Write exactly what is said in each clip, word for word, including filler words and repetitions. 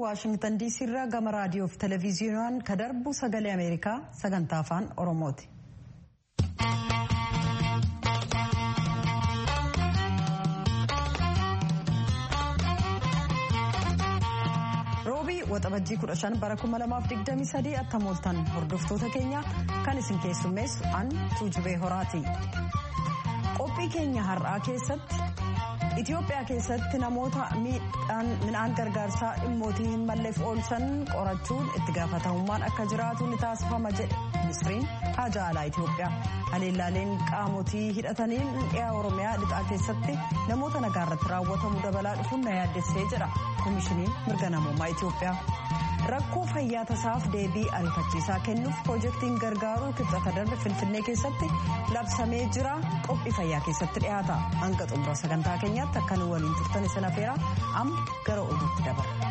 Waashingtan diisii irraa gama raadiyoo fi televezyiinaan kan darbu sagalee Ameerikaa sagantaa afaan Oromooti. Roobii waxabajjii kudha shan bara kuma lamaaf digdamii sadii attamooltan hordoftoota keenya kan isin keessummeessu an Tuujubee Horaati. Qophii keenya har'aa keessatti Itoophiyaa keessatti namoota midhaan gargaarsaa dhimmootii hin malleef oolchan qorachuun itti gaafatamummaan akka jiraatu ni taasifama jedhe ministiriin haajaa alaa Itoophiyaa. Haleellaaleen qaamotii hidhataniin dhiyaa Oromiyaa lixaa keessatti namoota nagaa irratti raawwatamu dabalaa dhufuun na yaaddessee jedha koomishiniin mirga namummaa Itoophiyaa. Rakkoo fayyaa tasaaf deebii ariifachiisaa kennuuf piroojeektiin gargaaruu kibxata darbe Finfinnee keessatti labsamee jira. Qophii fayyaa keessatti dhiyaata. Hanga xumura sagantaa keenyaatti akka nu waliin turtan isin afeera. Amma gara oduutti dabarra.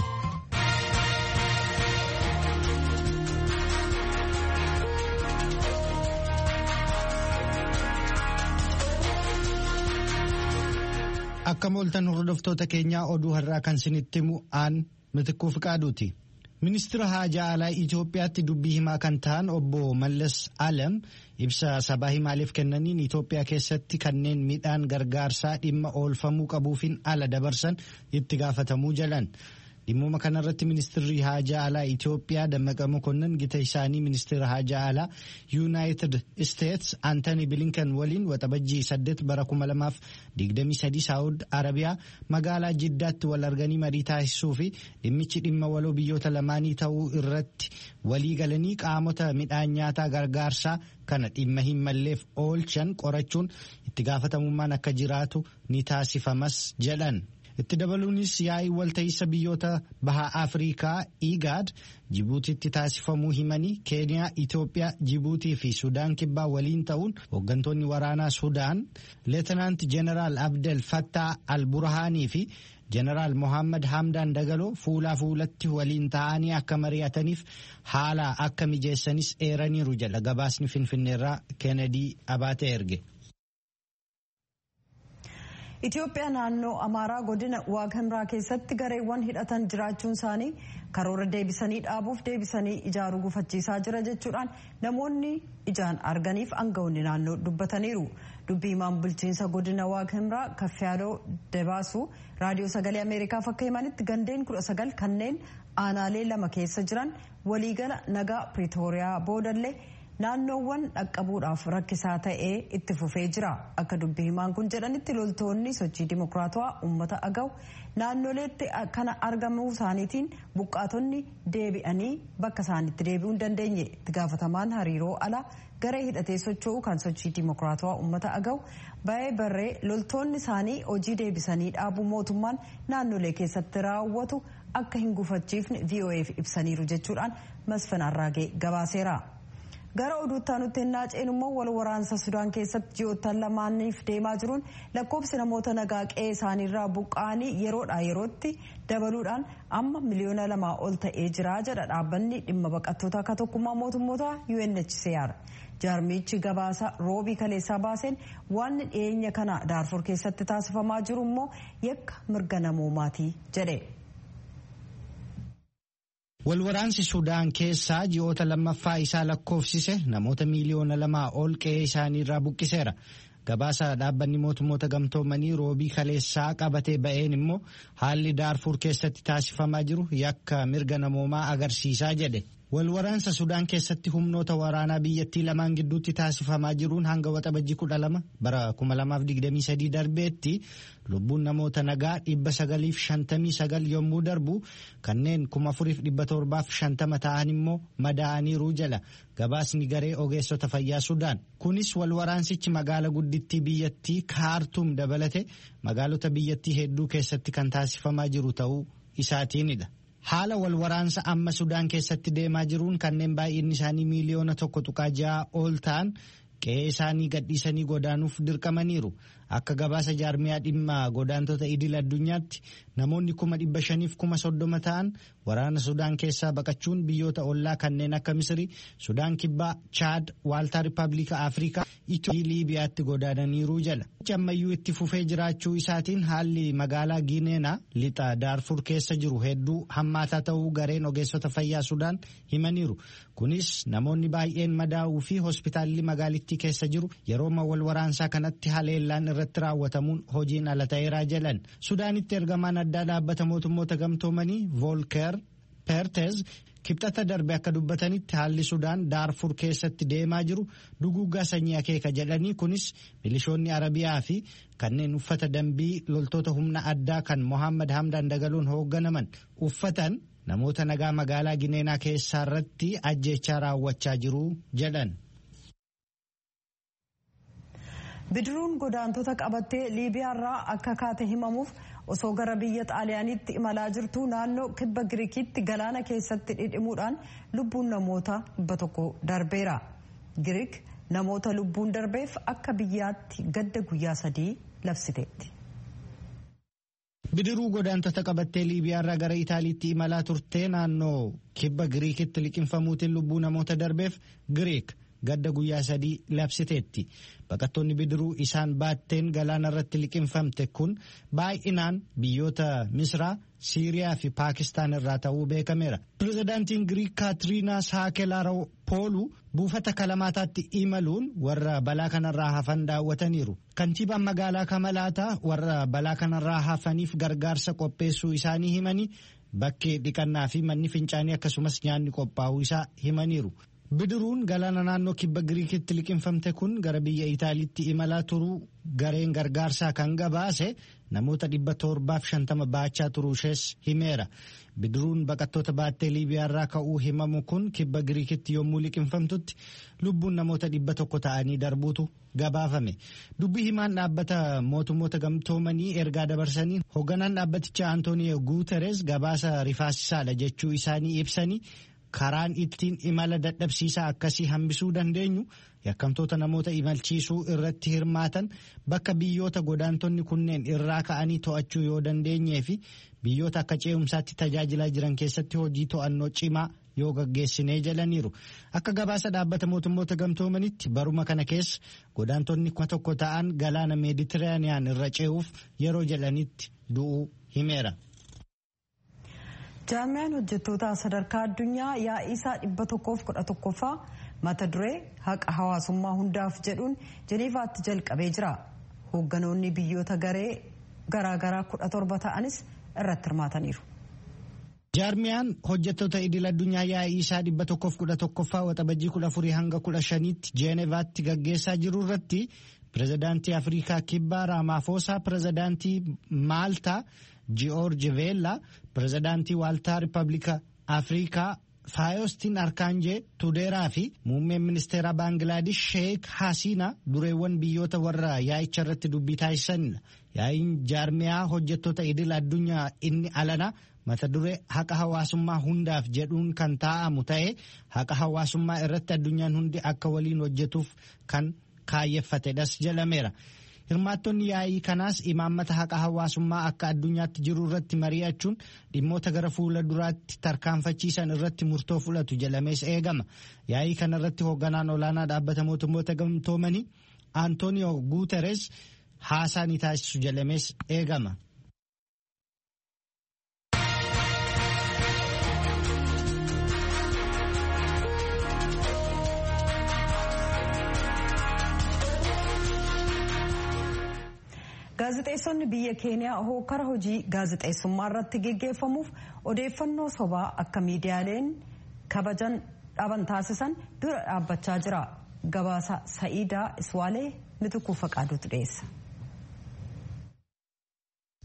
Akka mooltan hordoftoota keenyaa oduu har'aa kan isinitti himu aan Mitikkuu Fiqaaduuti. Ministeera haajaa alaa Itoophiyaatti dubbii himaa kan ta'an obbo Mallas Alam ibsa sabaa himaaleef kennaniin Itoophiyaa keessatti kanneen midhaan gargaarsaa dhimma oolfamuu qabuufin ala dabarsan itti gaafatamuu jalan. Dhimmooma kanarratti ministeerri haajaa alaa Itoophiyaa Dammaqa Mokonnon gita isaanii ministeera haajaa alaa Yuunaayitid Isteets Antanii Bilinkan waliin waxabajjii saddeet bara kuma lamaaf digdamii sadii Saawud Arabiyaa magaalaa Jiddaatti wal arganii marii taasisuu fi dhimmichi dhimma waloo biyyoota lamaanii ta'uu irratti walii galanii qaamota midhaan nyaataa gargaarsaa kana dhimma hin malleef oolchan qorachuun itti gaafatamummaan akka jiraatu ni taasifamas jedhan. Itti dabaluunis yaa'ii walta'iinsa biyyoota bahaa Afrikaa IGAD Jibuutiitti taasifamuu himanii Keeniyaa, Itoophiyaa, Jibuutii fi Sudaan kibbaa waliin ta'uun hooggantoonni waraanaa Sudaan Leetanaant Jeneraal Abdel Fattah al-Burhaanii fi Jeneraal Mohammad Hamdaan Dagaloo fuulaa fuulatti waliin ta'anii akka mari'ataniif haala akka mijeessanis eeraniiru jedha gabaasni Finfinneerraa Keenedii Abaatee erge. Itoophiyaa naannoo Amaaraa godina Waag Himraa keessatti gareewwan hidhatan jiraachuun isaanii karoora deebisanii dhaabuuf deebisanii ijaaruu gufachiisaa jira jechuudhaan namoonni ijaan arganiif aangawoonni naannoo dubbataniiru. Dubbii himaan bulchiinsa godina Waag Himraa Kaffiyaaloo Dabaasuu raadiyoo sagalee Ameerikaaf akka himanitti gandeen kudha sagal kanneen aanaalee lama keessa jiran waliigala nagaa Piriitooriyaa boodallee naannoowwan dhaqqabuudhaaf rakkisaa ta'ee itti fufee jira. Akka dubbii himaan kun jedhanitti loltoonni sochii dimokiraatawaa uummata agaw naannoleetti kana argamuu isaaniitiin buqqaatonni deebi'anii bakka isaanitti deebi'uu hin dandeenye. Itti gaafatamaan hariiroo alaa garee hidhatee socho'u kan sochii dimokiraatawaa uummata agaw baay'ee barree loltoonni isaanii hojii deebisanii dhaabuu mootummaan naannolee keessatti raawwatu akka hin gufachiifne V O F ibsaniiru jechuudhaan Masfin Arraagee gabaaseera. Gara oduutti aanutti hennaa ceenu immoo wal waraansa Sudaan keessatti ji'oottan lamaaniif deemaa jiruun lakkoofsi namoota nagaa qe'ee isaaniirraa buqqa'anii yeroodhaa yerootti dabaluudhaan amma miliyoona lamaa ol ta'ee jira jedha dhaabbanni dhimma baqattoota akka tokkummaa mootummoota U N H C R. Jaarmichi gabaasa roobii kaleessaa baaseen waan dhiyeenya kana Daarfur keessatti taasifamaa jiru immoo yakka mirga namoomaati jedhe. Walwaraansi Sudaan keessaa ji'oota lammaffaa isaa lakkoofsise namoota miiliyoona lamaa ol qe'ee isaaniirraa buqqiseera. Gabaasa dhaabbanni mootummoota gamtoomanii roobii kaleessaa qabatee ba'een immoo haalli Daarfur keessatti taasifamaa jiru yakka mirga namoomaa agarsiisaa jedhe. Walwaraansa Sudaan keessatti humnoota waraanaa biyyattii lamaan gidduutti taasifamaa jiruun hanga waxabajjii kudha lama bara kuma lamaaf digdamii sadii darbeetti lubbuun namoota nagaa dhibba sagaliif shantamii sagal yommuu darbu kanneen kuma afuriif dhibba torbaaf shantama ta'an immoo madaa'aniiru jala gabaasni garee ogeessota fayyaa Sudaan. Kunis walwaraansichi magaala guddittii biyyattii Kaartum dabalate magaalota biyyattii hedduu keessatti kan taasifamaa jiru ta'uu isaatiinidha. Haala walwaraansa amma Sudaan keessatti deemaa jiruun kanneen baay'inni isaanii miiliyoona tokko tuqaa ja'a ol ta'an qe'ee isaanii gadhiisanii godaanuuf dirqamaniiru. akka gabaasa jaarmiyaa dhimma godaantota idil addunyaatti namoonni kuma dhibba shaniif kuma soddoma ta'an waraana Sudaan keessaa baqachuun biyyoota ollaa kanneen akka Misiri, Sudaan Kibbaa, Chaad, Waaltaa Rippaabilika Afrikaa, Itiyoophiyyaa, Liibiyaatti godaananiiru jala. Ammayyuu itti fufee jiraachuu isaatiin haalli magaalaa Giineenaa lixa Daarfur keessa jiru hedduu hammaataa ta'uu gareen ogeessota fayyaa Sudaan himaniiru. Kunis namoonni baay'een madaa'uu fi hospitaalli magaalittii keessa jiru yeroo wal waraansaa kanatti haleellaan irratti raawwatamuun hojiin ala ta'eeraa jalan. Sudaanitti ergamaan addaa dhaabbata mootummoota gamtoomanii Volker Perthes kibxata darbe akka dubbatanitti haalli Sudaan Daarfur keessatti deemaa jiru duguuggaa sanyii akeeka jedhanii kunis milishoonni Arabiyaa fi kanneen uffata dambii loltoota humna addaa kan Mohammad Hamdan Dagaluun hoogganaman uffatan namoota nagaa magaalaa Gineenaa keessaa irratti ajjeechaa raawwachaa jiru jedhan. Bidiruun godaantota qabattee Liibiyaarraa akka kaate himamuuf osoo gara biyya Xaaliyaaniitti imalaa jirtu naannoo kibba Giriikitti galaana keessatti dhidhimuudhaan lubbuun namoota dhibba tokko darbeera. Giriik namoota lubbuun darbeef akka biyyaatti gadda guyyaa sadii labsiteetti. Bidiruu godaantota qabattee Liibiyaarraa gara Itaaliitti imalaa turtee naannoo kibba Giriikitti liqinfamuutiin lubbuu namoota darbeef Giriik gadda guyyaa sadii labsiteetti. Baqattoonni bidiruu isaan baatteen galaana irratti liqinfamte kun baay'inaan biyyoota Misraa, Siiriyaa fi Paakistaan irraa ta'uu beekameera. Pirezidaantiin Giriik Kaatiriinaa Saakelaroopooluu buufata Kalamaataatti imaluun warra balaa kanarraa hafan daawwataniiru. Kantiibaan magaalaa Kamalaataa warra balaa kanarraa hafaniif gargaarsa qopheessuu isaanii himanii bakkee dhiqannaa fi manni fincaanii akkasumas nyaanni qophaa'uu isaa himaniiru. Bidiruun galaana naannoo kibba Giriikitti liqinfamte kun gara biyya Itaaliitti imalaa turuu gareen gargaarsaa kan gabaase namoota dhibba torbaaf shantama baachaa turuushees himeera. Bidiruun baqattoota baattee Liibiyaarraa ka'uu himamu kun kibba Giriikitti yommuu liqinfamtutti lubbuun namoota dhibba tokko ta'anii darbuutu gabaafame. Dubbii himaan dhaabbata mootummoota gamtoomanii ergaa dabarsanii hoogganaan dhaabbatichaa Antooniyo Guuteres gabaasa rifaasisaadha jechuu isaanii ibsanii karaan ittiin imala dadhabsiisaa akkasii hambisuu dandeenyu yakkamtoota namoota imalchiisuu irratti hirmaatan bakka biyyoota godaantonni kunneen irraa ka'anii to'achuu yoo dandeenyee fi biyyoota akka ce'umsaatti tajaajilaa jiran keessatti hojii to'annoo cimaa yoo gaggeessinee jalaniiru. Akka gabaasa dhaabbata mootummoota gamtoomanitti baruma kana keessa godaantonni kuma tokko ta'an galaana meeditiraaniyaan irra ce'uuf yeroo jalanitti du'uu himeera. Jaarmiyaan hojjettoota sadarkaa addunyaa yaa'ii isaa dhibba tokkoof kudha tokkoffaa mata duree haqa hawaasummaa hundaaf jedhuun Jeniivaatti jalqabee jira. Hoogganoonni biyyoota garee garaagaraa kudha torba ta'anis irratti hirmaataniiru. Jaarmiyaan hojjettoota idil addunyaa yaa'ii isaa dhibba tokkoof kudha tokkoffaa waxabajjii kudha afurii hanga kudha shaniitti Jeenevaatti gaggeessaa jiru irratti pirezidaantii Afrikaa Kibbaa Raamaafosaa, pirezidaantii Maaltaa Ji'oorji Veellaa, pirezidaantii Waaltaa Rippaabilika Afrikaa Faayostiin Arkaanjee Tudeeraa fi muummeen ministeera Baangilaadesh Sheek Hasiina dureewwan biyyoota warra yaa'icha irratti dubbii taasisanidha. Yaa'iin jaarmiyaa hojjettoota idil addunyaa inni alanaa mata duree haqa hawaasummaa hundaaf jedhuun kan taa'amu ta'ee haqa hawaasummaa irratti addunyaan hundi akka waliin hojjetuuf kan kaayyeffatedhas jedhameera. Hirmaattonni yaa'ii kanaas imaammata haqa hawaasummaa akka addunyaatti jiru irratti mari'achuun dhimmoota gara fuula duraatti tarkaanfachiisan irratti murtoo fudhatu jedhamees eegama. Yaa'ii kana irratti hoogganaan olaanaa dhaabbata mootummoota gamtoomanii Antooniyo Guuteres haasaa ni taasisu jedhamees eegama. Gaazexeessonni biyya Keeniyaa hokkara hojii gaazexeessummaa irratti geggeeffamuuf odeeffannoo sobaa akka miidiyaaleen kabajan dhaban taasisan dura dhaabbachaa jira. Gabaasa Sa'iidaa Iswaalee Mitukuu Faqaaduutu dhiyeessa.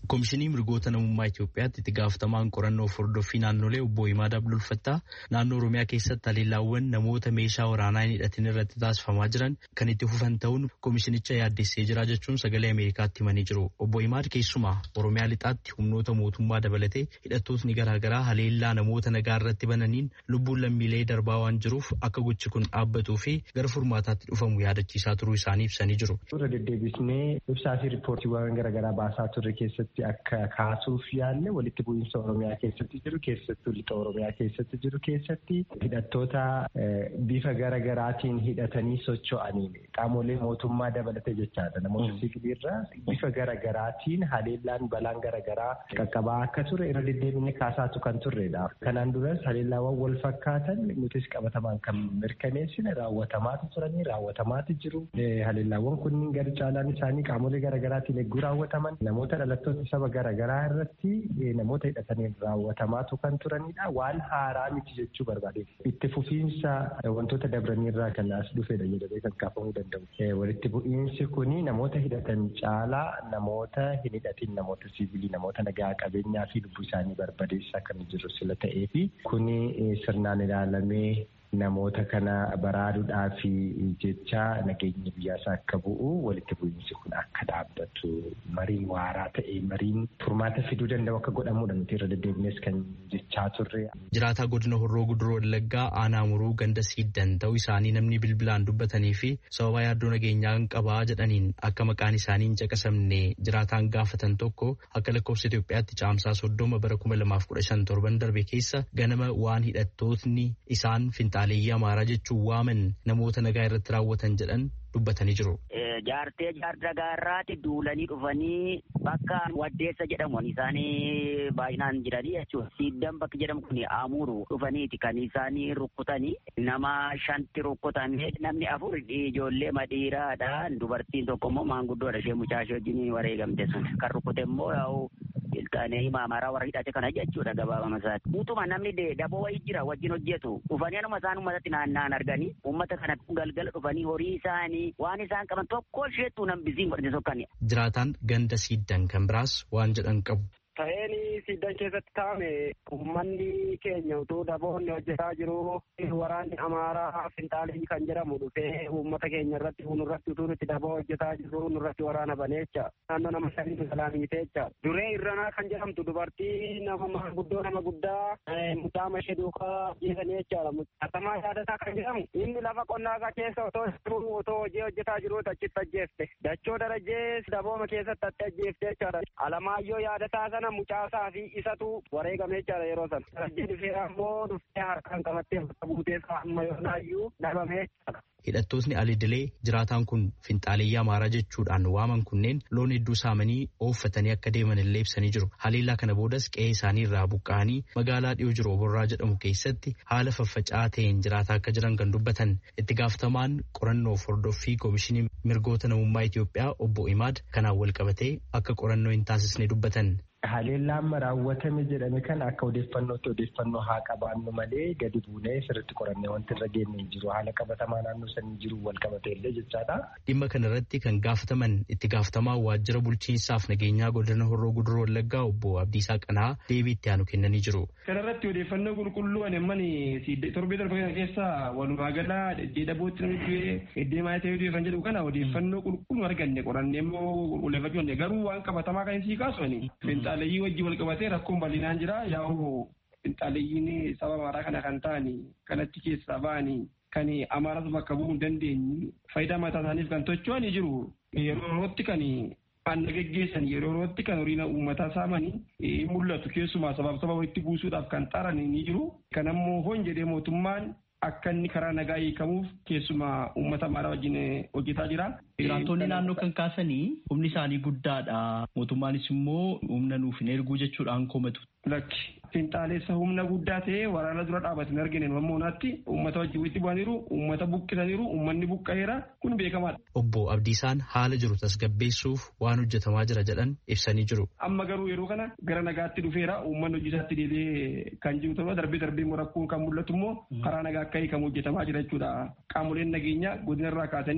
Komishinii mirgoota namummaa Itoophiyaatti itti gaafatamaan qorannoo hordoffii naannolee obbo Imaad Abdulfattaa naannoo Oromiyaa keessatti haleellaawwan namoota meeshaa waraanaa hin hidhatin irratti taasifamaa jiran kan itti fufan ta'uun komishinicha yaaddessee jira jechuun sagalee Ameerikaatti himanii jiru. Obbo Imaad keessumaa Oromiyaa lixaatti humnoota mootummaa dabalatee hidhattootni garaagaraa haleellaa namoota nagaa irratti bananiin lubbuun lammiilee darbaa waan jiruuf akka gochi kun dhaabbatuu fi gara furmaataatti dhufamu yaadachiisaa turuu isaanii ibsanii jiru. Irra deddeebisnee ibsaa fi riippoortiiwwan garaagaraa baasaa turre keessatti akka kaasuuf yaalle walitti bu'iinsa Oromiyaa keessatti jiru keessattuu lixa Oromiyaa keessatti jiru keessatti hidhattoota bifa garaagaraatiin hidhatanii socho'aniin qaamolee mootummaa dabalatee jechaadha. Namoota siviilirraa bifa garaagaraatiin haleellaan balaan garaagaraa qaqqabaa akka ture irra deddeebinee kaasaatu kan turredha. Kanaan duras haleellaawwan wal fakkaatan nutis qabatamaan kan mirkaneessine raawwatamaatu turanii raawwatamaatu jiru. Haleellaawwan kunniin gara caalaan isaanii qaamolee garaagaraatiin eeguu raawwataman namoota dhalattoota saba garaagaraa irratti namoota hidhataniin raawwatamaatu kan turanidha. Waan haaraa miti jechuu barbaade. Itti fufiinsa wantoota dabraniirraa kan as dhufedha jedhamee kan kaafamuu danda'u. Walitti bu'iinsi kuni namoota hidhatan caalaa namoota hin hidhatin namoota siviilii namoota nagaa qabeenyaa fi lubbuu isaanii barbadeessaa kan jiru sila ta'ee fi kuni sirnaan ilaalamee namoota kana baraaruudhaa fi jecha nageenya biyyaas akka bu'u walitti bu'iinsi kun akka dhaabbatu mariin waaraa ta'e mariin furmaata fiduu danda'u akka godhamudha nuti irra deddeebinees kan jechaa turre. Jiraataa godina Horroo Guduroo Wallaggaa aanaa muruu ganda siiddan ta'uu isaanii namni bilbilaan dubbatanii fi sababa yaaddoo nageenyaa qabaa jedhaniin akka maqaan isaanii hin caqasamne jiraataan gaafatan tokko akka lakkoofsa Itoophiyaatti caamsaa soddoma bara kuma lamaaf kudha shan torban darbe keessa ganama waan hidhattootni isaan finxaaleeyyii Amaaraa jechuun waaman namoota nagaa irratti raawwatan jedhan dubbatanii jiru. Jaartee jaardagaarraatti duulanii dhufanii bakka waddeessa jedhamu isaanii baay'inaan jiranii jechuudha. Siiddan bakki jedhamu kun amuru dhufaniiti kan isaanii rukkutanii nama shanti rukkutamee namni afur ijoollee madhiiraadha. Dubartiin tokko immoo maanguddoodha ishee mucaashee wajjin wareegamte sun kan rukkute immoo yaa'u ilkaanee Amaaraa warra hidhate kana jechuudha gabaabama isaati. Utuma namni daboo wayii jira wajjin hojjetu dhufanii anuma isaan uummatatti naanna'an arganii uummata kana galgala dhufanii horii isaanii waan isaan qaban tokko isheettuu nambisiin godhate sokkan. Jiraataan ganda siiddan kan biraas waan jedhan qabu. Ta'een siiddan keessatti taa'ame uummanni keenya utuu daboonni hojjetaa jiru waraanni Amaaraa finxaalii kan jedhamu dhufee uummata keenya irratti nurratti utuu nuti daboo hojjetaa jiru nurratti waraana baneecha naannoo nama shanii salaamiiteecha duree irranaa kan jedhamtu dubartii nama maanguddoo nama guddaa mutaama ishee duukaa jeesanii jechaadha. Atamaa yaadataa kan jedhamu inni lafa qonnaa keessa otoo jiru otoo hojii hojjetaa jiru achitti ajjeefte dachoo darajjees dabooma keessatti atti ajjeefte jechaadha. Alamaayyoo yaadataa sana mucaasaa fi isatu wareegamee jira yeroo sana. Darajjeen dhufee ammoo dhuftee harkaan qabattee buutee amma yoonaayyuu dhabamee jira. Hidhattootni alidilee jiraataan kun finxaaleeyyii Amaaraa jechuudhaan waaman kunneen loon hedduu saamanii ooffatanii akka deeman illee ibsanii jiru. Haleellaa kana boodas qe'ee isaanii irraa buqqa'anii magaalaa dhiyoo jiru Oborraa jedhamu keessatti haala faffaca'aa ta'een jiraataa akka jiran kan dubbatan itti gaafatamaan qorannoof hordoffii komishinii mirgoota namummaa Itoophiyaa obbo Imaad kanaan wal qabatee akka qorannoo hin taasisne dubbatan. Haleellaan raawwatame jedhame kan akka odeeffannootti odeeffannoo haa qabaannu malee gadi buunee sirriitti qorannee wanti irra geenye hin jiru. Haala qabatamaa naannoo sanii jiru wal qabatee illee jechaadha. Dhimma kana irratti kan gaafataman itti gaafatamaa waajjira bulchiinsaaf nageenyaa godina Horroo Guduroo Wallaggaa obbo Abdiisaa Qanaa deebii itti aanu kennanii jiru. Kana irratti odeeffannoo qulqulluu anemani torbee darbe kana keessa walumaa galaa deddeebootti namni du'ee eddeemaa ta'ee du'e kan jedhu kana odeeffannoo qulqulluu arganne qorannee immoo qulqulleeffachuu garuu waan qabatamaa kan isii kaasani. Finxaaleeyyii wajjin wal qabatee rakkoon bal'inaan jira. Yaa'u finxaaleeyyiin saba Amaaraa kana kan ta'ani kan achi keessaa ba'anii kan Amaaraas bakka bu'uu hin dandeenye faayidaa mataa isaaniif kan tocho'anii jiru. Yeroo yerootti kan aanna geggeessan yeroo yerootti kan horiina uummataa saamanii mul'atu keessumaa sabaaf saba walitti buusuudhaaf kan xaaranii ni jiru. Kan ammoo hoon jedhee mootummaan akka inni karaa nagaa hiikamuuf keessumaa uummata Amaaraa wajjin hojjetaa jira. Jiraattonni naannoo kan kaasanii humni isaanii guddaadha. Mootummaanis immoo humna nuuf hin erguu jechuudhaan komatu. Lakki finxaaleessa humna guddaa ta'ee waraana dura dhaabate hin argine mammoonatti uummata wajjin walitti bu'aniiru, uummata buqqisaniiru, uummanni buqqa'eera kun beekamaadha. Obbo Abdiisaan haala jiru tasgabbeessuuf waan hojjetamaa jira jedhan ibsanii jiru. Amma garuu yeroo kana gara nagaatti dhufeera uummanni hojii isaatti deebi'ee kan jiru ta'uu darbee darbee rakkoon kan mul'atu immoo karaa nagaa akka hiikamu hojjetamaa jira jechuudha. Qaamoleen nageenyaa godinarraa kaasanii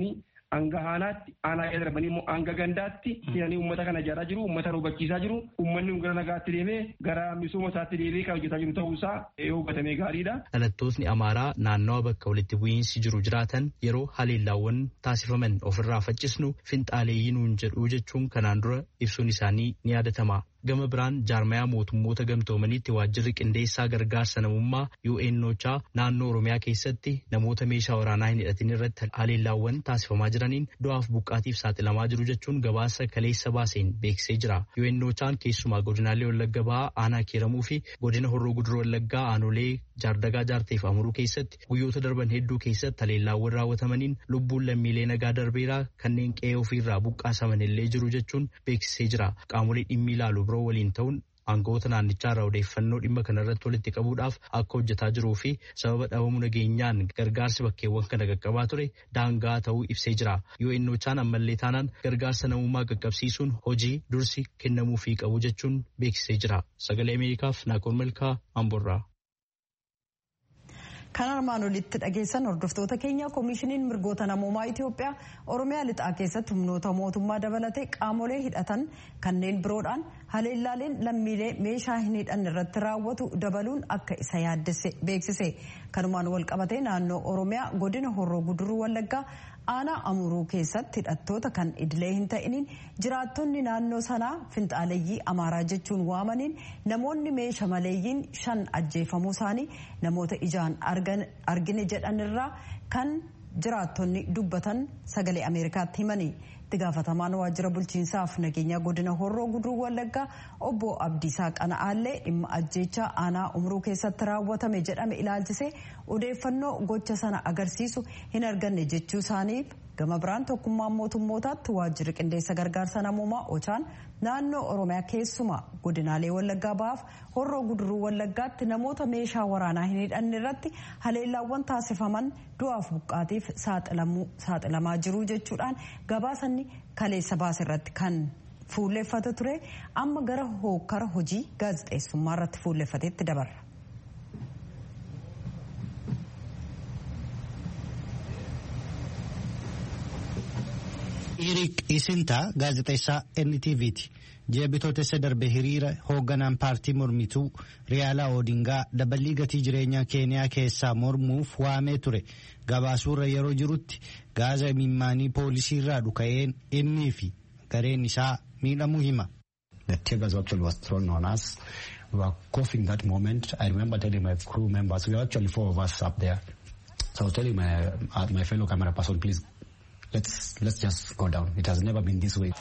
hanga aanaatti aanaa irra darbanii immoo hanga gandaatti seenanii uummata kana ijaaraa jiru uummata hubachiisaa jiru uummanni gara nagaatti deemee gara misooma isaatti deebi'ee kan hojjetaa jiru ta'uu isaa hubatamee gaariidha. Dhalattoonni Amaaraa naannawa bakka walitti bu'iinsi jiru jiraatan yeroo haleellaawwan taasifaman ofirraa faccisnu finxaaleeyyii nuun jedhu jechuun kanaan dura ibsuun isaanii ni yaadatama. Gama biraan jaarmayaa mootummoota gamtoomaniitti waajjirri qindeessaa gargaarsa namummaa U N OCHA naannoo Oromiyaa keessatti namoota meeshaa waraanaa hin hidhatin irratti haleellaawwan taasifamaa jiraniin du'aaf buqqaatiif saaxilamaa jiru jechuun gabaasa kaleessa baaseen beeksisee jira. U N OCHAn keessumaa godinaalee Wallagga Bahaa, Aanaa Kiiramuu fi godina Horroo Guduruu Wallaggaa aanolee Jaardagaa Jaarteef Amuruu keessatti guyyoota darban hedduu keessatti haleellaawwan raawwatamaniin lubbuun lammiilee nagaa darbeeraa kanneen qe'ee ofiirraa buqqaasaman illee jiru jechuun beeksisee jira. Qaamolee dhimmi ilaalu biroo waliin ta'uun aangawoota naannichaa irraa odeeffannoo dhimma kanarratti walitti qabuudhaaf akka hojjetaa jiruu fi sababa dhabamuu nageenyaan gargaarsi bakkeewwan kana qaqqabaa ture daangaa ta'uu ibsee jira. U N OCHAn ammallee taanaan gargaarsa namummaa qaqqabsiisuun hojii dursi kennamuufii qabu jechuun beeksisee jira. Sagalee Ameerikaaf Naaqoon Malkaa Amborraa. Kan armaan olitti dhageessan hordoftoota keenya koomishiniin mirgoota namoomaa Itoophiyaa Oromiyaa lixaa keessatti humnoota mootummaa dabalatee qaamolee hidhatan kanneen biroodhaan haleellaaleen lammiilee meeshaa hin hidhanne irratti raawwatu dabaluun akka isa yaaddesse beeksise. Kanumaan wal qabatee naannoo Oromiyaa godina Horroo Guduruu Wallaggaa aanaa Amuruu keessatti hidhattoota kan idilee hin ta'iniin jiraattonni naannoo sanaa finxaaleeyyii Amaaraa jechuun waamaniin namoonni meeshaa maleeyyiin shan ajjeefamuu isaanii namoota ijaan argine jedhanirraa kan jiraattonni dubbatan sagalee Ameerikaatti himanii. Itti gaafatamaan waajjira bulchiinsaaf nageenya godina Horroo Guduruu Wallaggaa obbo Abdiisaa Qana'aallee dhimma ajjeechaa aanaa Amuruu keessatti raawwatame jedhame ilaalchisee odeeffannoo gocha sana agarsiisu hin arganne jechuu isaanii gama biraan tokkummaan mootummootaatti waajjirri qindeessa gargaarsa namoomaa OCHAn naannoo Oromiyaa keessumaa godinaalee Wallaggaa Bahaaf Horroo Guduruu Wallaggaatti namoota meeshaa waraanaa hin hidhanne irratti haleellaawwan taasifaman du'aaf buqqaatiif saaxilamaa jiru jechuudhaan gabaasanni kaleessa baase irratti kan fuulleffate ture amma gara hokkara hojii gaazexeessummaa irratti fuulleffateetti dabarra. Eriik Isintaa gaazexeessaa N T V'ti. Jeebitootessa darbe hiriira hoogganaan paartii mormituu Riyaalaa Oodingaa daballii gatii jireenyaa Keeniyaa keessaa mormuuf waamee ture. Gabaasuurra yeroo jirutti gaaza imimmaanii poolisiirraa dhuka'een innii fi gareen isaa miidhamuu hima. The tear gas actually was thrown on us. We were coughing that moment. I remember telling my crew members, we were actually four of us up there. So I was telling my, uh, my fellow camera person, please, let's, let's just go down. It has never been this way.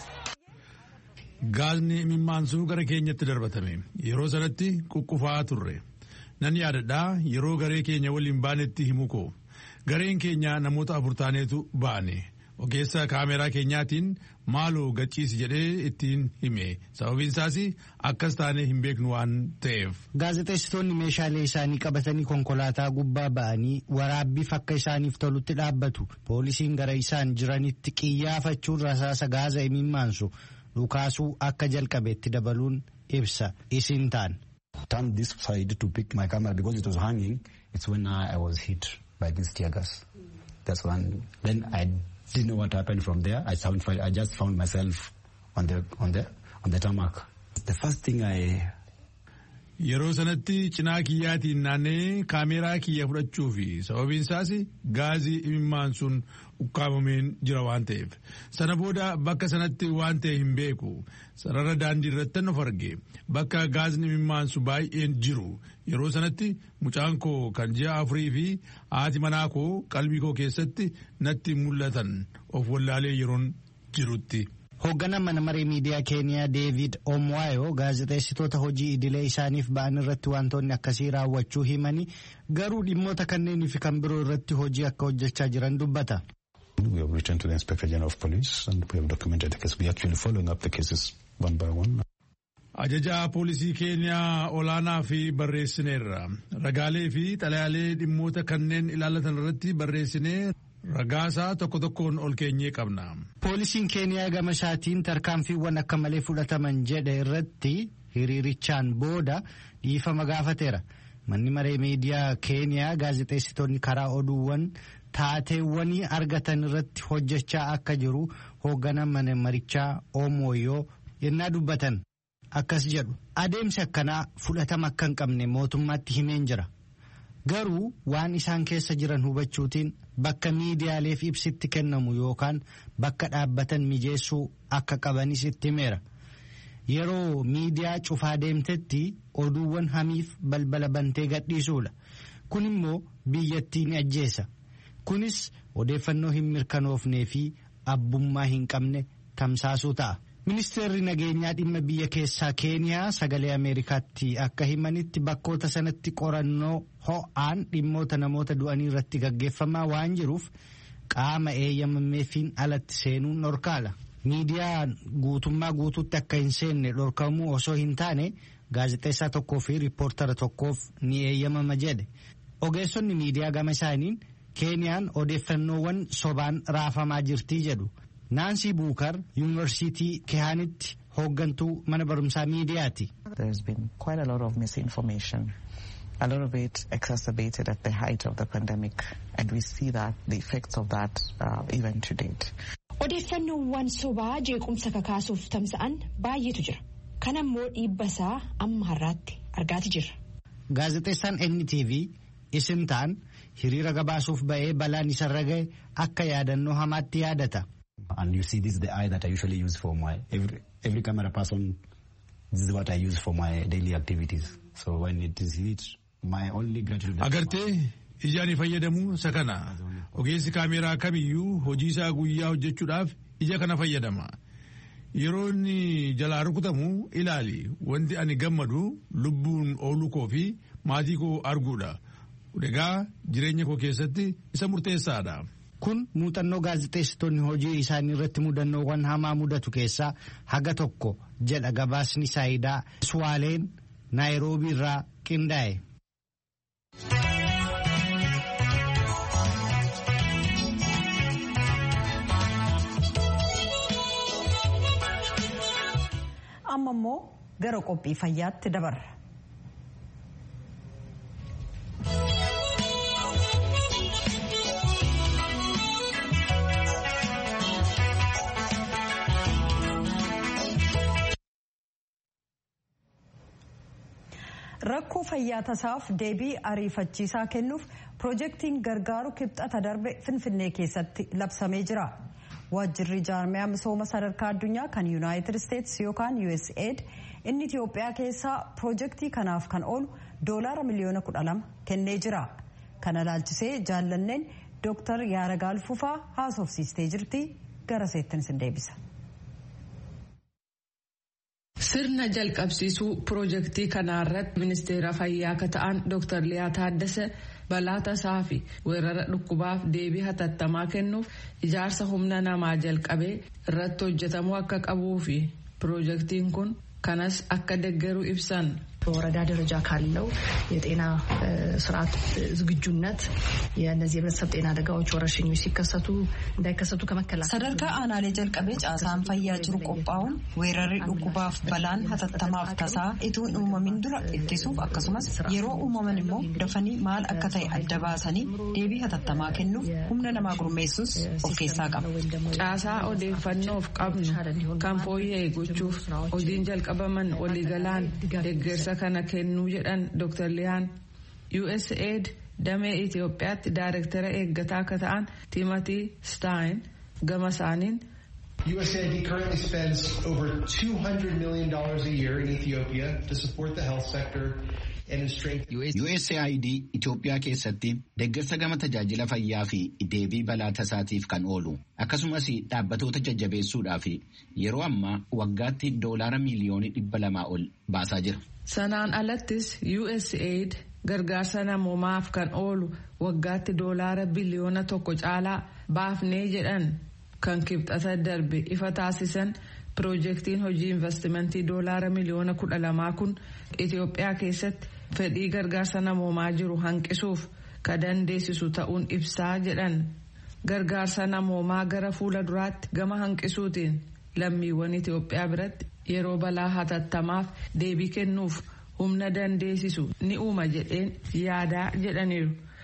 Gaazni imimmaansuu gara keenyatti darbatame yeroo sanatti quqqufaa turre nan yaadadhaa yeroo garee keenya waliin baanetti himu koo gareen keenya namoota afur taaneetu baane ogeessa kaameraa keenyaatiin maaloo gachiisi jedhee ittiin hime sababiin isaas akkas taanee hin beeknu waan ta'eef. Gaazexeessitoonni meeshaalee isaanii qabatanii konkolaataa gubbaa ba'anii waraabbiif akka isaaniif tolutti dhaabbatu poolisiin gara isaan jiranitti qiyyaafachuun rasaasa gaaza imimmaansu dhukaasuu akka jalqabeetti dabaluun ibsa Isintaan. Turned this side to pick my camera because it was hanging. It's when I, I was hit by this tear gas. That's when then I didn't know what happened from there. I found I just found myself on the on the on the tarmac. The first thing I yeroo sanatti cinaa kiyyaatiin naannee kaameraa kiyya fudhachuu fi sababiin isaas gaazii imimmaansuun ukkaamameen jira waan ta'eef sana booda bakka sanatti waan ta'e hin beeku sarara daandii irratti of arge bakka gaazni imimmaansu baay'een jiru yeroo sanatti mucaan koo kan ji'a afurii fi haati manaa koo qalbii koo keessatti natti mul'atan of wallaalee yeroon jirutti. Hoogganaan mana maree miidiyaa Keeniyaa Deevid Omwaayoo gaazexeessitoota hojii idilee isaaniif ba'an irratti wantoonni akkasii raawwachuu himanii garuu dhimmoota kanneenii fi kan biroo irratti hojii akka hojjechaa jiran dubbata. We have written to the Inspector General of Police and we have documented the case. We are actually following up the cases one by one. Ajajaa poolisii Keeniyaa olaanaa fi barreessineerra ragaalee fi xalayaalee dhimmoota kanneen ilaallatan irratti barreessinee ragaasaa tokko tokkoon ol keenyee qabna. Poolisiin Keeniyaa gama isaatiin tarkaanfiiwwan akka malee fudhataman jedhe irratti hiriirichaan booda dhiifama gaafateera. Manni maree miidiyaa Keeniyaa gaazexeessitoonni karaa oduuwwan taateewwanii argatan irratti hojjechaa akka jiru hoogganaan mana marichaa Omooyyoo yennaa dubbatan akkas jedhu. Adeemsi akkanaa fudhatama akka hin qabne mootummaatti himeen jira. Garuu waan isaan keessa jiran hubachuutiin bakka miidiyaaleef ibsitti kennamu yookaan bakka dhaabbatan mijeessuu akka qabanis itti himeera. Yeroo miidiyaa cufaa deemtetti oduuwwan hamiif balbala bantee gadhiisuudha. Kun immoo biyyattii ni ajjeesa. Kunis odeeffannoo hin mirkanoofnee fi abbummaa hin qabne tamsaasuu ta'a. Ministeerri nageenyaa dhimma biyya keessaa Keeniyaa sagalee Ameerikaatti akka himanitti bakkoota sanatti qorannoo ho'aan dhimmoota namoota du'anii irratti gaggeeffamaa waan jiruuf qaama eeyyamameefiin alatti seenuun dhorkaadha. Miidiyaan guutummaa guutuutti akka hin seenne dhorkamuu osoo hin taane gaazexeessaa tokkoo fi riippoortara tokkoof ni eeyyamama jedhe. Ogeessonni miidiyaa gama isaaniin Keeniyaan odeeffannoowwan sobaan raafamaa jirtii jedhu. Naansi Buukar Yuunivarsiitii Kehaanitti hooggantuu mana barumsaa miidiyaati. There's been quite a lot of misinformation. A lot of it exacerbated at the height of the pandemic, and we see that the effects of that uh, even to date. Odeeffannoowwan sobaa jeequmsa kakaasuuf tamsa'an baay'eetu jira. Kana immoo dhiibbasaa amma har'aatti argaati jirra. Gaazexeessaan N T V isin ta'an hiriira gabaasuuf ba'ee balaan isarra ga'e akka yaadannoo hamaatti yaadata. And you see, this is the eye that I usually use for my every every camera person. This is what I use for my daily activities. So when it is hit, my only gratitude. Agartee ijaan fayyadamu sakana. Ogeessi kaameraa kamiyyuu hojii isaa guyyaa hojjechuudhaaf ija kana fayyadama. Yeroo inni jalaa rukutamu ilaali. Wanti ani gammadu lubbuun ooluu koo fi maatii koo arguudha. Egaa jireenya koo keessatti isa murteessaadha. Kun muuxannoo gaazexeessitoonni hojii isaanii irratti mudannoowwan hamaa mudatu keessaa haga tokko jedha gabaasni Saayidaa Suwaaleen Naayiroobii irraa qindaa'e. Amma immoo gara qophii fayyaatti dabarra. Rakkoo fayyaa tasaaf deebii ariifachiisaa kennuuf piroojeektiin gargaaru kibxata darbe Finfinnee keessatti labsamee jira. Waajjirri jaarmiyaa misooma sadarkaa addunyaa kan Yuunaayitid Isteetsi yookaan U S A I D inni Itiyoophiyaa keessaa piroojeektii kanaaf kan oolu doolaara miliyoona kudha lama kennee jira. Kana ilaalchisee jaallanneen Dooktar Yaaragaal Fufaa haasofsiistee jirti. Gara seettin sin deebisa. Sirna jalqabsiisuu piroojeektii kanaarratti ministeera fayyaa akka ta'an Dooktar Liyaa Taaddasee balaa tasaa fi weerara dhukkubaaf deebii hatattamaa kennuuf ijaarsa humna namaa jalqabee irratti hojjetamuu akka qabuu fi piroojeektiin kun kanas akka deeggaru ibsan. በወረዳ ደረጃ ካለው የጤና ስርዓት ዝግጁነት የነዚህ የህብረተሰብ ጤና አደጋዎች ወረርሽኞች ሲከሰቱ እንዳይከሰቱ ከመከላከል ሰደርካ አናሌ ጀልቀቤ ጫሳን ፈያ ጅሩ ቆጳውን ወረሪ ዱኩባፍ በላን ሀተተማፍ ተሳ ኢቱን ኡመሚን ዱራ ኢትሱፍ አከሱመስ የሮ ኡመመን ሞ ደፈኒ ማል አከታይ አደባሰኒ ዴቢ ሀተተማ ከኑ ሁምነ ነማ ጉርሜሱስ ኦኬሳ ቀም ጫሳ ኦዴፈኖፍ ቀብኑ ካምፖዬ ጎቹፍ ኦዲን ጀልቀበመን ወሊገላን ደገርሳ kana kennuu jedhan Dooktar Liyaan U S A I D damee Itiyoophiyaatti daayirektara eeggataa akka ta'an Timothy Stein gama isaaniin. U S A I D currently spends over two hundred million dollars a year in Ethiopia to support the health sector and in strengthening. U S A I D Itiyoophiyaa keessatti deeggarsa gama tajaajila fayyaa fi deebii balaa tasaatiif kan oolu akkasumas dhaabbatoota jajjabeessuudhaaf yeroo ammaa waggaatti doolaara miliyoonii dhibba lamaa ol baasaa jira. Sanaan alattis U S A I D gargaarsa namoomaaf kan oolu waggaatti doolaara biliyoona tokko caalaa baafnee jedhan kan kibxata darbe ifa taasisan piroojeektiin hojii investimentii doolaara miliyoona kudha lamaa kun Itiyoophiyaa keessatti fedhii gargaarsa namoomaa jiru hanqisuuf ka dandeessisu ta'uun ibsaa jedhan. Gargaarsa namoomaa gara fuula duraatti gama hanqisuutiin lammiiwwan Itiyoophiyaa biratti yeroo balaa hatattamaaf deebii kennuuf humna dandeessisu ni uuma jedheen yaadaa jedhaniiru.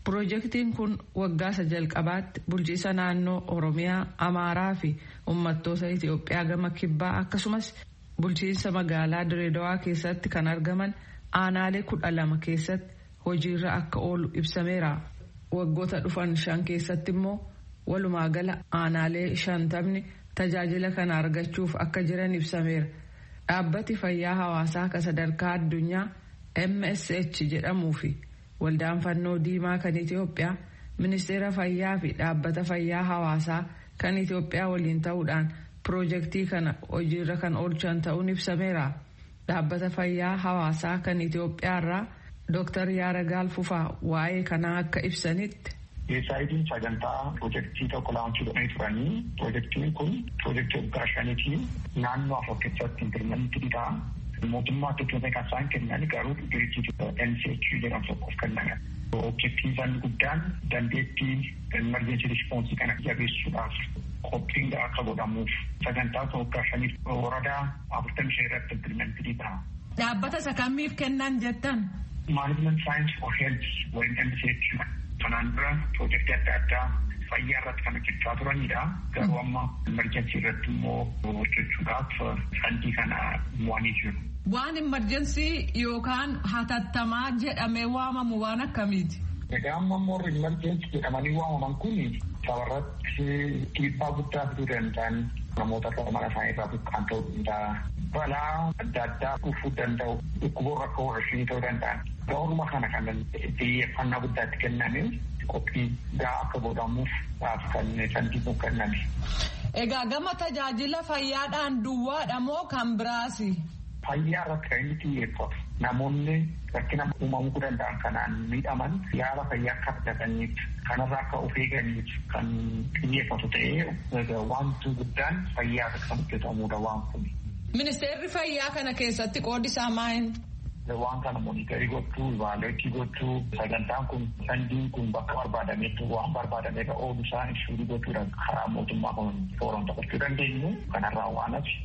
Piroojeektiin kun waggaa isa jalqabaatti bulchiisa naannoo Oromiyaa, Amaaraa fi uummattoota Itoophiyaa gama kibbaa akkasumas bulchiinsa magaalaa Direedawaa keessatti kan argaman aanaalee kudha lama keessatti hojiirra akka oolu ibsameera. Waggoota dhufan shan keessatti immoo walumaa gala aanaalee shantamni tajaajila kana argachuuf akka jiran ibsameera. Dhaabbati fayyaa hawaasaa kan sadarkaa addunyaa M S H jedhamuu fi waldaan fannoo diimaa kan Itoophiyaa ministeera fayyaa fi dhaabbata fayyaa hawaasaa kan Itoophiyaa waliin ta'uudhaan piroojeektii kana hojiirra kan oolchan ta'uun ibsameera. Dhaabbata fayyaa hawaasaa kan Itoophiyaa irraa Dooktar Yaaragaal Fufaa waa'ee kanaa akka ibsanitti. Yuusaayidiin sagantaa piroojeektii tokko laanchii godhanii turanii piroojeektiin kun piroojeektii waggaa shaniitiin naannoo afur keessatti impilimentii ta'a. Mootummaa tokkoon kan isaan kennan garuu diriirtii N C H jedhamu tokkoof kennan. Objektiin isaanii guddaan dandeettii emergency response kana jabeessuudhaaf qophiin akka godhamuuf sagantaa waggaa shaniif waradaa afurtamii shan irratti impilimentii ta'a. Dhaabbata isa kamiif kennan jettan? Management Science for Health waliin M C H kanaan dura piroojeektii adda addaa fayyaa irratti kan hojjechaa turanidha. Garuu amma emergency irratti immoo hojjechuudhaaf fandii kana mo'anii jiru. Waan emergency yookaan hatattamaa jedhamee waamamu waan akkamiiti? Egaa amma immoo emergency jedhamanii waamaman kun sabarratti dhiibbaa guddaa fiduu danda'an namoota mana isaanii irraa buqqaan ta'uu danda'a. Balaa adda addaa dhufuu danda'u dhukkuboota akka warshii ta'uu danda'an. Gaa'oruma kana kan xiyyeeffannaa guddaatti kenname qophii gahaa akka godhamuuf kan fandii kenname. Egaa gama tajaajila fayyaadhaan duwwaadha moo kan biraasi? Fayyaa irratti kan inni xiyyeeffatu namoonni rakkina uumamuu danda'an kanaan miidhaman yaala fayyaa akka argataniif kanarraa akka of eeganiif kan xiyyeeffatu ta'ee wanti guddaan fayyaa irratti kan hojjetamudha waan kun. Ministeerri fayyaa kana keessatti qoodi isaa maal? Waan kana monitarii gochuu, ivaaleetii gochuu, sagantaan kun fandiin kun bakka barbaadametti waan barbaadameef oolu isaa ishuurii gochuudhaan karaa mootummaa kun tooraan taphachuu dandeenyu kanarraa waan ati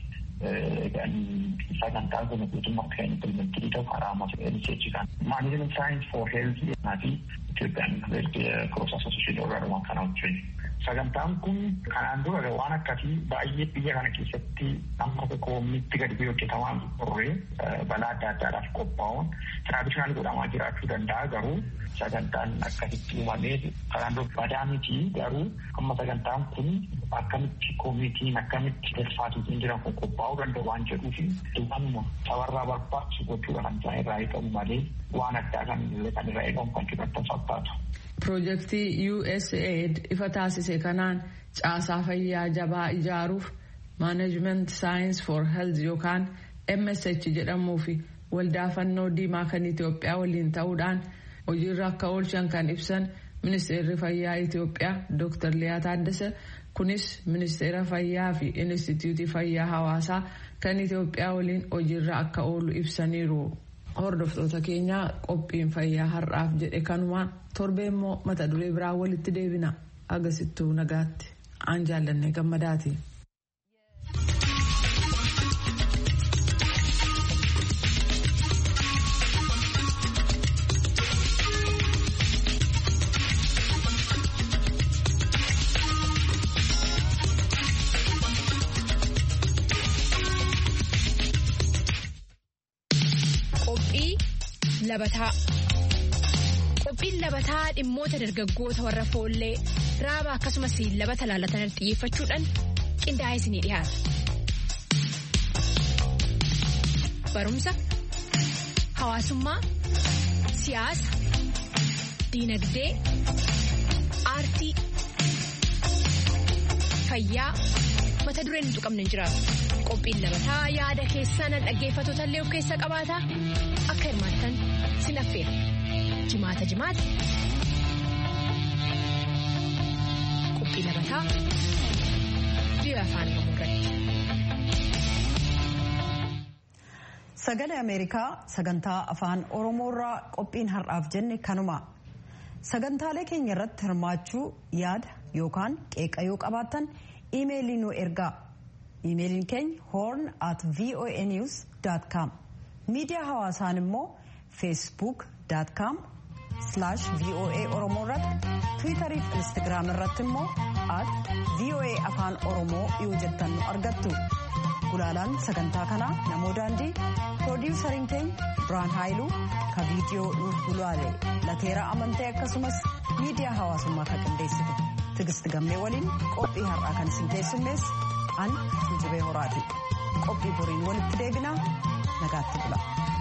sagantaan kun mootummaa kan implementii ta'u karaa M C H kan. Management Science for Health fi Ethiopian Health Cross Association irraa waan kana hojjennu. Sagantaan kun kanaan dura waan akkasii baay'ee biyya kana keessatti amma koomitti gadi bu'ee hojjetamaa turre balaa adda addaadhaaf qophaa'uun tiraadishinaal godhamaa jiraachuu danda'a garuu sagantaan akkasitti uumamee kanaan dura badaa miti garuu amma sagantaan kun akkamitti koomitiin akkamitti hirfaatuutiin jiran kun qophaa'uu danda'u waan jedhuu fi duwwaanuma sabarraa barbaachisu gochuudha kan isaan irraa eegamu malee waan addaa kan irraa eegamu kan jedhan fakkaatu. Piroojeektii U S A I D ifa taasise kanaan caasaa fayyaa jabaa ijaaruuf Management Science for Health yookaan M S H jedhamuu fi waldaa fannoo diimaa kan Itoophiyaa waliin ta'uudhaan hojiirra akka oolchan kan ibsan ministeerri fayyaa Itoophiyaa Dooktar Liyaa Taaddasee kunis ministeera fayyaa fi Inistituutii Fayyaa Hawaasaa kan Itoophiyaa waliin hojiirra akka oolu ibsaniiru. Hordoftoota keenya qophiin fayyaa har'aaf jedhe kanuma torbee immoo mata duree biraa walitti deebina agasittuu nagaatti aan jaallanne gammadaati. Labataa qophiin labataa dhimmoota dargaggoota warra foollee raaba akkasumas labata laalatan xiyyeeffachuudhaan qindaa'ee isinii dhiyaata. Barumsa, hawaasummaa, siyaasa, diinagdee, aartii, fayyaa mata dureen hin tuqamne hin jiraatu. Qophiin labataa yaada keessaan dhaggeeffattoota illee of keessaa qabaata akka hirmaattan sin affeera. Jimaata jimaata. Qophii labataa biyya afaan Oromoo irratti. Sagalee Ameerikaa sagantaa afaan Oromoo irraa qophiin har'aaf jenne kanuma. Sagantaalee keenya irratti hirmaachuu yaada yookaan qeeqa yoo qabaattan iimeelii nu ergaa. Iimeeliin keenya horn at voanews dot com. Miidiyaa hawaasaan immoo facebook dot com slash voa oromoo irratti tiwiitarii fi instagiraam irratti immoo at voa afaan oromoo yoo jettan nu argattu. Gulaalaan sagantaa kanaa namoo daandii piroodiwusariin keenya Biraan Haayiluu ka viidiyoo nuuf gulaale lateera amantee akkasumas miidiyaa hawaasummaa kan qindeessite Tigist Gammee waliin qophii har'aa kan isin keessummees an Tuujubee Horaati. Qophii boriin walitti deebinaa nagaatti bula.